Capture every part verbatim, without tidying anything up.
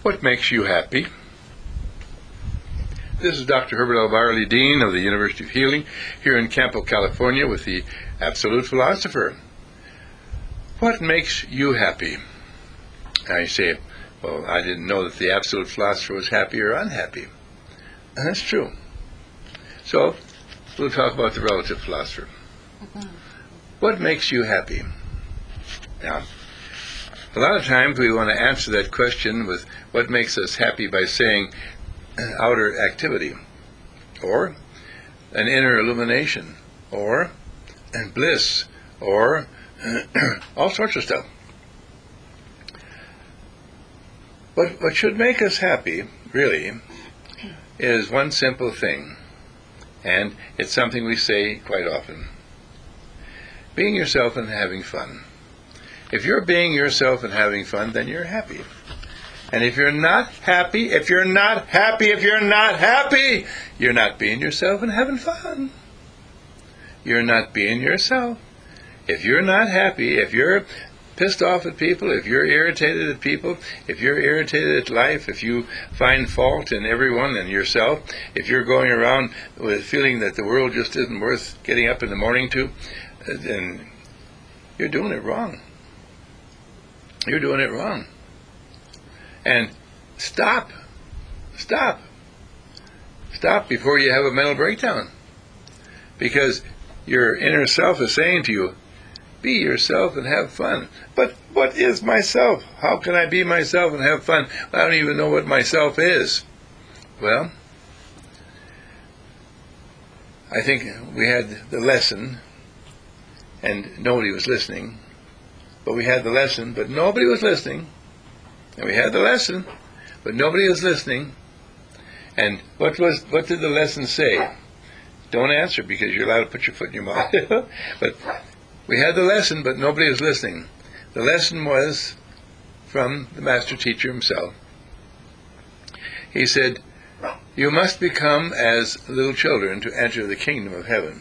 What makes you happy? This is Doctor Herbert L. Barley, Dean of the University of Healing, here in Campo, California, with the Absolute Philosopher. What makes you happy? Now you say, well, I didn't know that the Absolute Philosopher was happy or unhappy. And that's true. So, we'll talk about the Relative Philosopher. What makes you happy? Now, a lot of times we want to answer that question with what makes us happy by saying outer activity, or an inner illumination, or bliss, or all sorts of stuff. What, what should make us happy, really, is one simple thing, and it's something we say quite often. Being yourself and having fun. If you're being yourself and having fun, then you're happy. And if you're not happy, if you're not happy, if you're not happy, you're not being yourself and having fun. You're not being yourself. If you're not happy, if you're pissed off at people, if you're irritated at people, if you're irritated at life, if you find fault in everyone and yourself, if you're going around with feeling that the world just isn't worth getting up in the morning to, then you're doing it wrong. You're doing it wrong. And stop. Stop. Stop before you have a mental breakdown. Because your inner self is saying to you, be yourself and have fun. But what is myself? How can I be myself and have fun? I don't even know what myself is. Well, I think we had the lesson, and nobody was listening. But we had the lesson, but nobody was listening. And we had the lesson, but nobody was listening. And what was what did the lesson say? Don't answer, because you're allowed to put your foot in your mouth. But we had the lesson, but nobody was listening. The lesson was from the master teacher himself. He said, you must become as little children to enter the kingdom of heaven.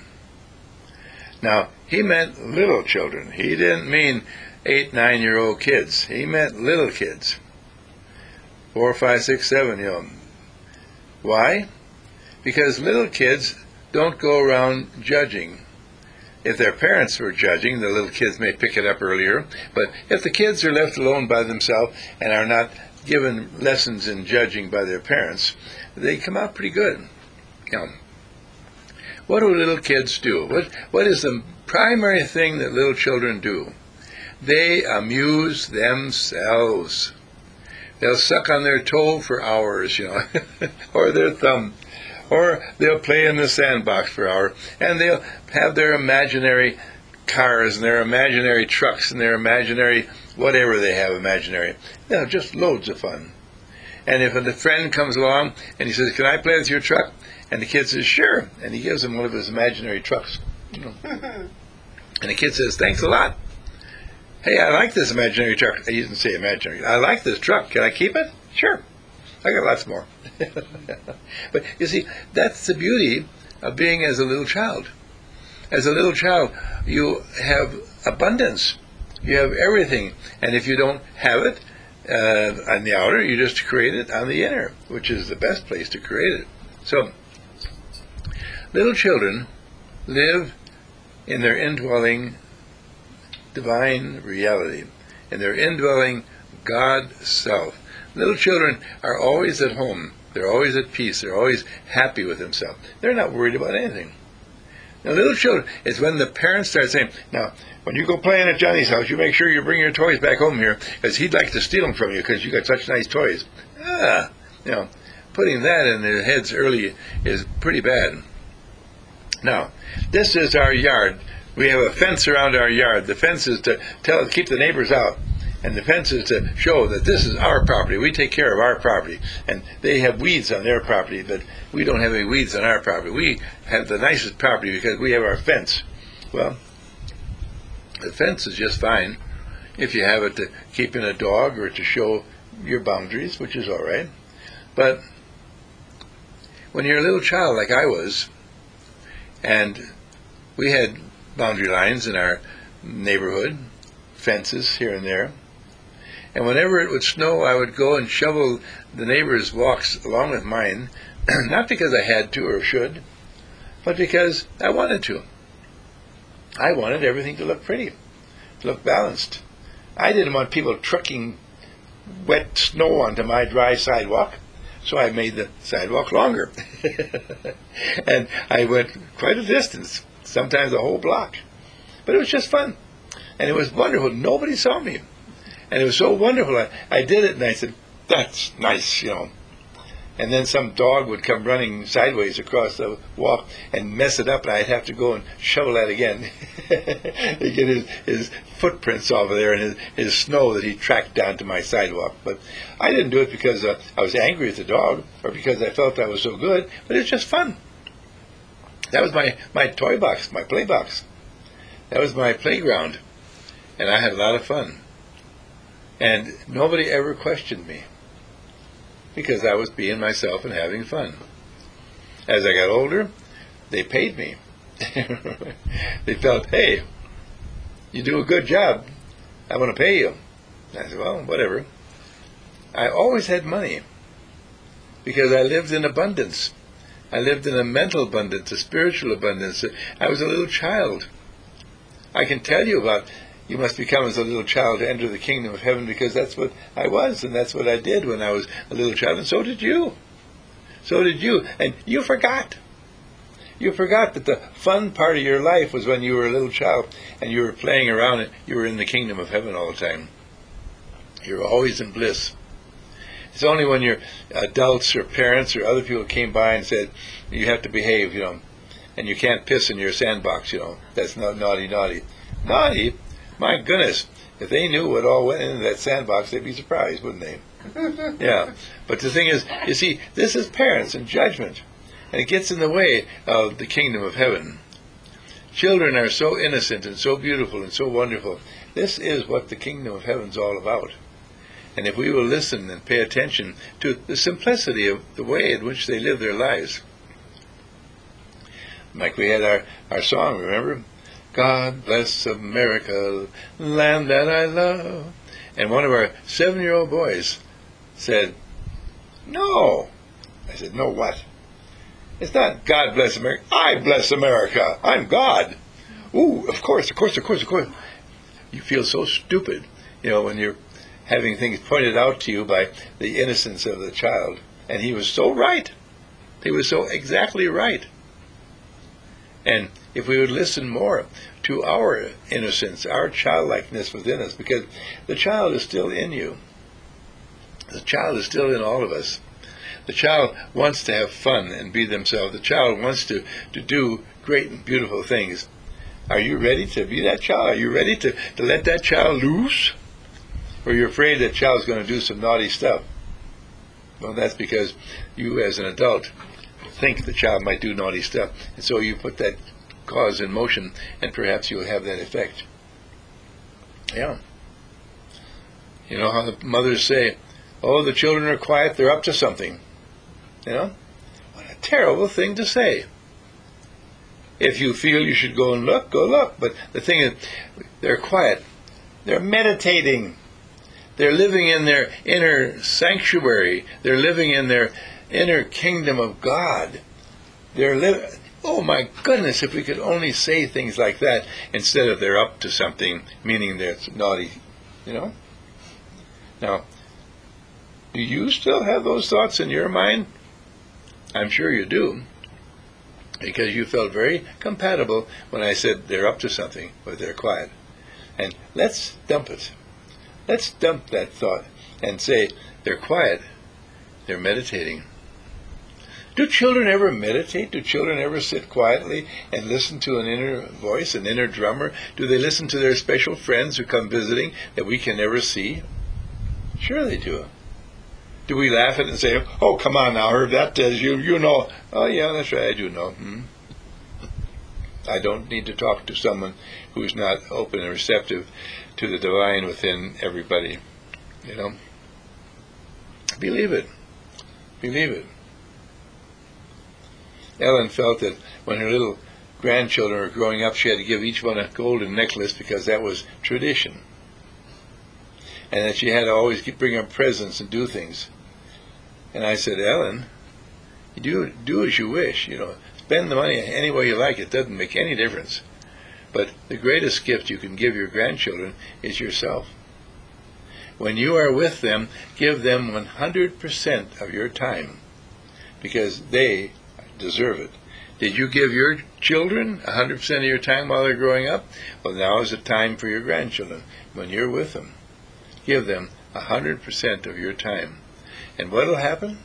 Now, he meant little children. He didn't mean eight, nine-year-old kids. He meant little kids. Four, five, six, seven, you know. Why? Because little kids don't go around judging. If their parents were judging, the little kids may pick it up earlier. But if the kids are left alone by themselves and are not given lessons in judging by their parents, they come out pretty good. You know, what do little kids do? What What is the primary thing that little children do? They amuse themselves. They'll suck on their toe for hours, you know, or their thumb. Or they'll play in the sandbox for hours, and they'll have their imaginary cars and their imaginary trucks and their imaginary whatever they have imaginary. You know, just loads of fun. And if a friend comes along and he says, can I play with your truck? And the kid says, sure. And he gives him one of his imaginary trucks. You know. And the kid says, thanks a lot. Hey, I like this imaginary truck. He didn't say imaginary. I like this truck. Can I keep it? Sure. I got lots more. But you see, that's the beauty of being as a little child. As a little child, you have abundance. You have everything. And if you don't have it uh, on the outer, you just create it on the inner, which is the best place to create it. So, little children live in their indwelling divine reality, in their indwelling God self. Little children are always at home. They're always at peace. They're always happy with themselves. They're not worried about anything. Now, little children, it's when the parents start saying, now, when you go playing at Johnny's house, you make sure you bring your toys back home here, because he'd like to steal them from you because you got such nice toys. Ah, you know, putting that in their heads early is pretty bad. Now, this is our yard. We have a fence around our yard. The fence is to tell, keep the neighbors out. And the fence is to show that this is our property. We take care of our property. And they have weeds on their property, but we don't have any weeds on our property. We have the nicest property because we have our fence. Well, the fence is just fine if you have it to keep in a dog or to show your boundaries, which is all right. But when you're a little child like I was, and we had boundary lines in our neighborhood, fences here and there, And whenever it would snow, I would go and shovel the neighbors' walks along with mine, not because I had to or should, but because I wanted to. I wanted everything to look pretty, to look balanced. I didn't want people trucking wet snow onto my dry sidewalk, so I made the sidewalk longer. And I went quite a distance, sometimes a whole block. But it was just fun. And it was wonderful. Nobody saw me. And it was so wonderful. I, I did it, and I said, that's nice, you know. And then some dog would come running sideways across the walk and mess it up, and I'd have to go and shovel that again to get his, his footprints off of there and his, his snow that he tracked down to my sidewalk. But I didn't do it because uh, I was angry at the dog or because I felt I was so good, but it was just fun. That was my, my toy box, my play box. That was my playground, and I had a lot of fun. And nobody ever questioned me, because I was being myself and having fun. As I got older, they paid me. They felt, hey, you do a good job, I want to pay you. I said, well, whatever. I always had money, because I lived in abundance. I lived in a mental abundance, a spiritual abundance. I was a little child. I can tell you about, you must become as a little child to enter the kingdom of heaven, because that's what I was, and that's what I did when I was a little child, and so did you. So did you. And you forgot. You forgot that the fun part of your life was when you were a little child, and you were playing around, and you were in the kingdom of heaven all the time. You were always in bliss. It's only when your adults or parents or other people came by and said, you have to behave, you know, and you can't piss in your sandbox, you know. That's not naughty, naughty. Naughty? My goodness, if they knew what all went into that sandbox, they'd be surprised, wouldn't they? Yeah. But the thing is, you see, this is parents and judgment, and it gets in the way of the kingdom of heaven. Children are so innocent and so beautiful and so wonderful. This is what the kingdom of heaven's all about. And if we will listen and pay attention to the simplicity of the way in which they live their lives. Like we had our, our song, remember? God bless America, land that I love. And one of our seven-year-old boys said, no. I said, no what? It's not God bless America. I bless America. I'm God. Ooh, of course, of course, of course, of course. You feel so stupid, you know, when you're having things pointed out to you by the innocence of the child. And he was so right. He was so exactly right. And if we would listen more to our innocence, our childlikeness within us, because the child is still in you. The child is still in all of us. The child wants to have fun and be themselves. The child wants to, to do great and beautiful things. Are you ready to be that child? Are you ready to, to let that child loose? Or you're afraid that child's going to do some naughty stuff? Well, that's because you as an adult think the child might do naughty stuff, and so you put that cause in motion, and perhaps you'll have that effect. Yeah. You know how the mothers say, oh, the children are quiet, they're up to something. You know? What a terrible thing to say. If you feel you should go and look, go look. But the thing is, they're quiet. They're meditating. They're living in their inner sanctuary. They're living in their inner kingdom of God. They're living... Oh my goodness, if we could only say things like that instead of they're up to something, meaning they're naughty, you know? Now, do you still have those thoughts in your mind? I'm sure you do, because you felt very compatible when I said they're up to something, but they're quiet. And let's dump it. Let's dump that thought and say they're quiet, they're meditating. Do children ever meditate? Do children ever sit quietly and listen to an inner voice, an inner drummer? Do they listen to their special friends who come visiting that we can never see? Sure they do. Do we laugh at it and say, oh, come on now, Herb, that does you, you know. Oh, yeah, that's right, I do know. Hmm? I don't need to talk to someone who's not open and receptive to the divine within everybody, you know. Believe it. Believe it. Ellen felt that when her little grandchildren were growing up, she had to give each one a golden necklace because that was tradition. and that she had to always keep, bring up presents and do things. And I said, Ellen, you do, do as you wish. You know, spend the money any way you like. It doesn't make any difference. But the greatest gift you can give your grandchildren is yourself. When you are with them, give them one hundred percent of your time, because they deserve it. Did you give your children one hundred percent of your time while they're growing up? Well, now is the time for your grandchildren. When you're with them, give them one hundred percent of your time. And what will happen?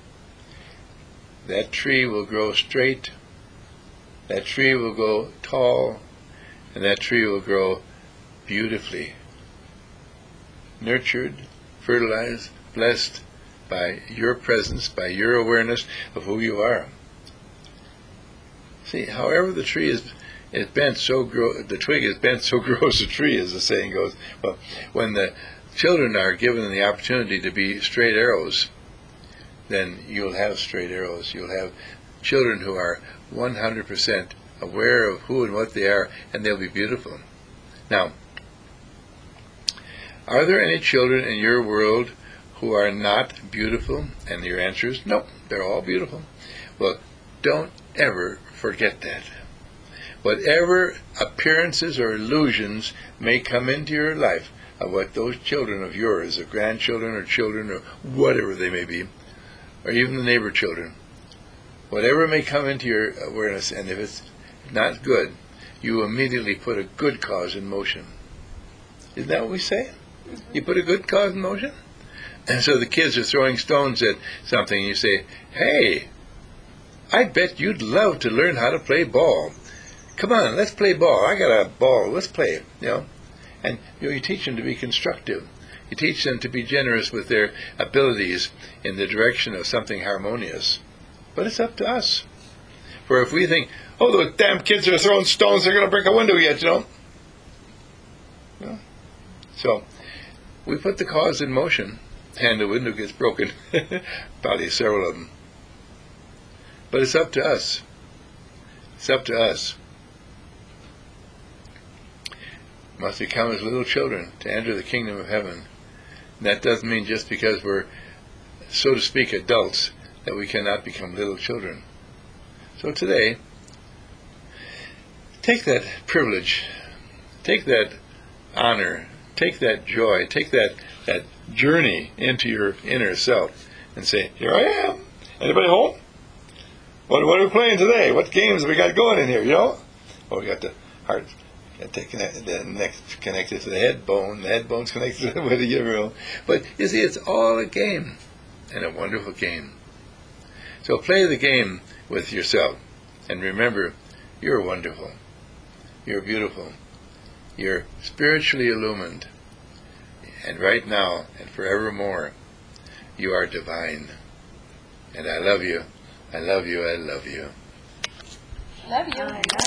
That tree will grow straight, that tree will grow tall, and that tree will grow beautifully. Nurtured, fertilized, blessed by your presence, by your awareness of who you are. See, however the tree is, is bent, so grow, the twig is bent, so grows the tree, as the saying goes. Well, when the children are given the opportunity to be straight arrows, then you'll have straight arrows. You'll have children who are one hundred percent aware of who and what they are, and they'll be beautiful. Now, are there any children in your world who are not beautiful? And your answer is no, they're all beautiful. Well, don't ever forget that. Whatever appearances or illusions may come into your life of what those children of yours, or grandchildren or children or whatever they may be, or even the neighbor children, whatever may come into your awareness, and if it's not good, you immediately put a good cause in motion. Isn't that what we say? You put a good cause in motion? And so the kids are throwing stones at something, and you say, hey, I bet you'd love to learn how to play ball. Come on, let's play ball. I got a ball. Let's play it. You know, and you know, you teach them to be constructive. You teach them to be generous with their abilities in the direction of something harmonious. But it's up to us. For if we think, oh, those damn kids are throwing stones, they're going to break a window yet, you know. You know? So we put the cause in motion, and the window gets broken. Probably several of them. But it's up to us. It's up to us. We must become as little children to enter the kingdom of heaven. And that doesn't mean just because we're, so to speak, adults, that we cannot become little children. So today, take that privilege, take that honor, take that joy, take that, that journey into your inner self and say, here I am. Anybody home? What, what are we playing today? What games have we got going in here, you know? Well, we got the heart got to connect, the neck connected to the head bone, the head bone's connected to the ear. But you see, it's all a game, and a wonderful game. So play the game with yourself, and remember, you're wonderful, you're beautiful, you're spiritually illumined, and right now and forevermore, you are divine. And I love you, I love you, I love you. Love you.